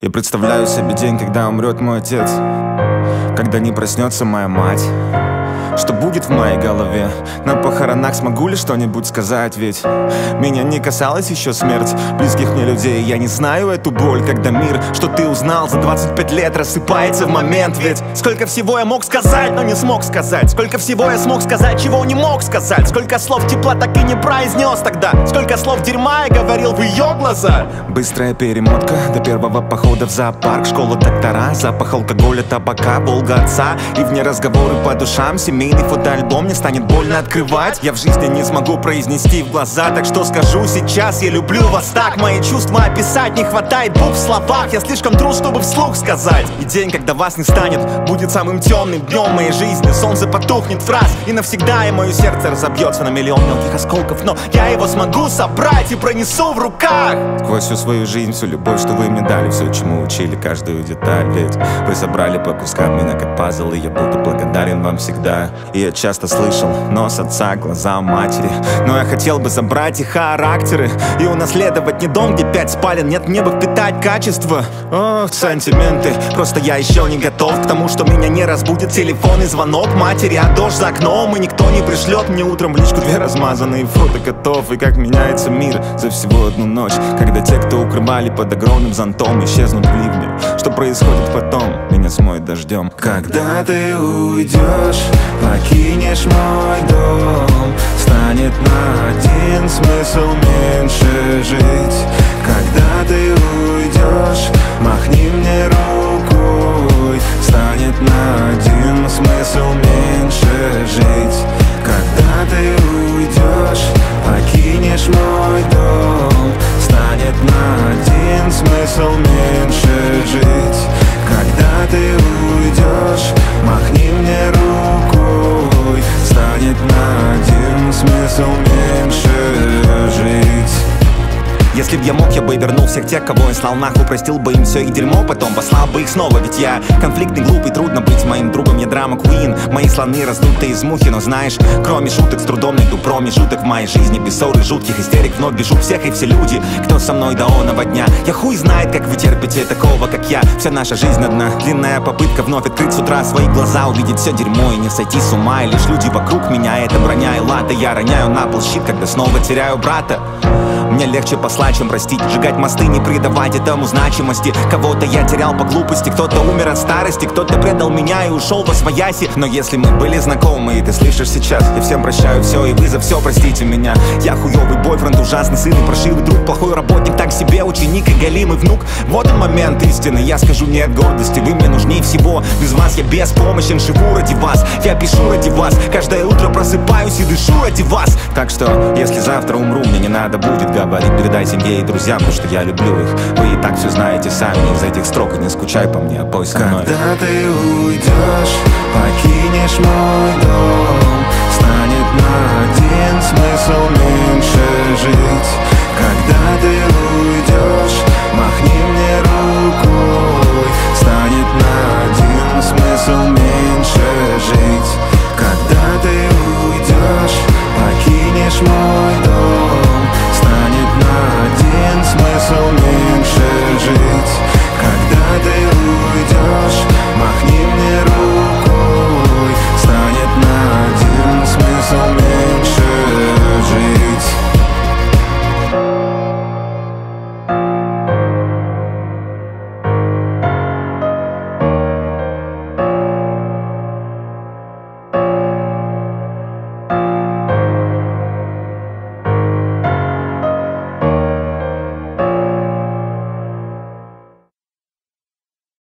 Я представляю себе день, когда умрет мой отец, когда не проснется моя мать. Что будет в моей голове? На похоронах смогу ли что-нибудь сказать? Ведь меня не касалась еще смерть близких мне людей. Я не знаю эту боль, когда мир, что ты узнал за 25 лет, рассыпается в момент. Ведь сколько всего я мог сказать, но не смог сказать. Сколько всего я смог сказать, чего не мог сказать. Сколько слов тепла так и не произнес тогда. Сколько слов дерьма я говорил в ее глаза. Быстрая перемотка до первого похода в зоопарк. Школа, доктора, запах алкоголя, табака, Волга отца. И вне разговоры по душам, семейный фотоальбом мне станет больно открывать. Я в жизни не смогу произнести в глаза, так что скажу сейчас: я люблю вас так. Мои чувства описать не хватает букв в словах. Я слишком трус, чтобы вслух сказать. И день, когда вас не станет, будет самым темным днем моей жизни. Солнце потухнет в раз и навсегда, и мое сердце разобьется на миллион мелких осколков. Но я его смогу собрать и пронесу в руках. Сквозь всю свою жизнь, всю любовь, что вы мне дали, все, чему учили, каждую деталь. Ведь вы собрали по кускам меня как пазл, и я буду благодарен вам всегда. И я часто слышал нос отца, глаза матери, но я хотел бы забрать их характеры и унаследовать не дом, где 5 спален, нет, мне бы впитать качество. Ох, сантименты, просто я еще не готов к тому, что меня не разбудит телефонный звонок матери, а дождь за окном, и никто не пришлет мне утром в личку 2 размазанные фото котов. И как меняется мир за всего одну ночь, когда те, кто укрывали под огромным зонтом, исчезнут в ливне. Что происходит потом, меня смоет дождем. Когда ты уйдешь, покинешь мой дом, станет на один смысл меньше жить. Когда ты уйдешь, махни мне рукой, станет на один смысл меньше жить. Когда ты уйдешь, покинешь мой дом, станет на один смысл меньше жить. Когда ты уйдешь, махни мне рукой, станет на один смысл меньше жить. Если б я мог, я бы вернул всех тех, кого я слал нахуй, простил бы им все их дерьмо, потом послал бы их снова. Ведь я конфликтный, глупый, трудно быть моим другом, я драма Куин. Мои слоны раздуты из мухи, но знаешь, кроме шуток с трудом найду промежуток в моей жизни. Без ссор и жутких истерик вновь бежу всех и все люди, кто со мной до оного дня. Я хуй знает, как вы терпите такого, как я. Вся наша жизнь одна длинная попытка вновь открыть с утра свои глаза, увидеть все дерьмо и не сойти с ума. И лишь люди вокруг меня, это броня и лата. Я роняю на пол щит, когда снова теряю брата. Мне легче послать, чем простить. Сжигать мосты, не придавать этому значимости. Кого-то я терял по глупости, кто-то умер от старости, кто-то предал меня и ушел во свояси. Но если мы были знакомы, и ты слышишь сейчас, я всем прощаю все, и вы за все простите меня. Я хуёвый бойфренд, ужасный сын и паршивый друг, плохой работник, так себе ученик и галимый внук. Вот он момент истины, я скажу нет гордости. Вы мне нужнее всего, без вас я беспомощен. Живу ради вас, я пишу ради вас, каждое утро просыпаюсь и дышу ради вас. Так что, если завтра умру, мне не надо будет говорить, передай семье и друзьям, потому что я люблю их. Вы и так все знаете сами из этих строк, и не скучай по мне, а пой со мной. Когда ты уйдешь, покинешь мой дом, станет на один смысл меньше жить. Когда ты уйдешь, махни мне